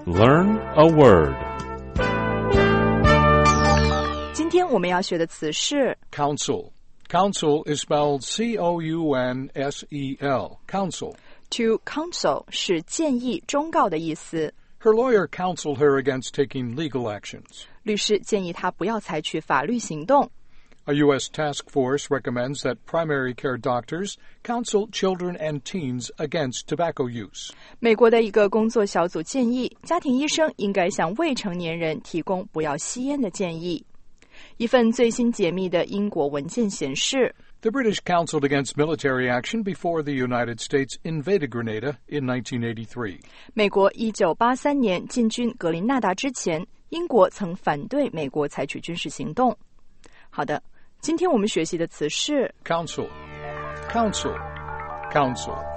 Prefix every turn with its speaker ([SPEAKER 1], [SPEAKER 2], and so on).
[SPEAKER 1] Learn a word.
[SPEAKER 2] 今天我们要学的词是
[SPEAKER 3] Counsel. Counsel is spelled C-O-U-N-S-E-L. Counsel.
[SPEAKER 2] To counsel 是建议、忠告的意思。
[SPEAKER 3] Her lawyer counseled her against taking legal actions.
[SPEAKER 2] 律师建议她不要采取法律行动。
[SPEAKER 3] A U.S. task force recommends that primary care doctors counsel children and teens against tobacco use.
[SPEAKER 2] 美国的一个工作小组建议，家庭医生应该向未成年人提供不要吸烟的建议。一份最新解密的英国文件显示
[SPEAKER 3] The British counseled against military action before the United States invaded Grenada in 1983.
[SPEAKER 2] 美国1983年进军格林纳达之前，英国曾反对美国采取军事行动。好的，今天我们学习的词是
[SPEAKER 3] Counsel. Counsel. Counsel.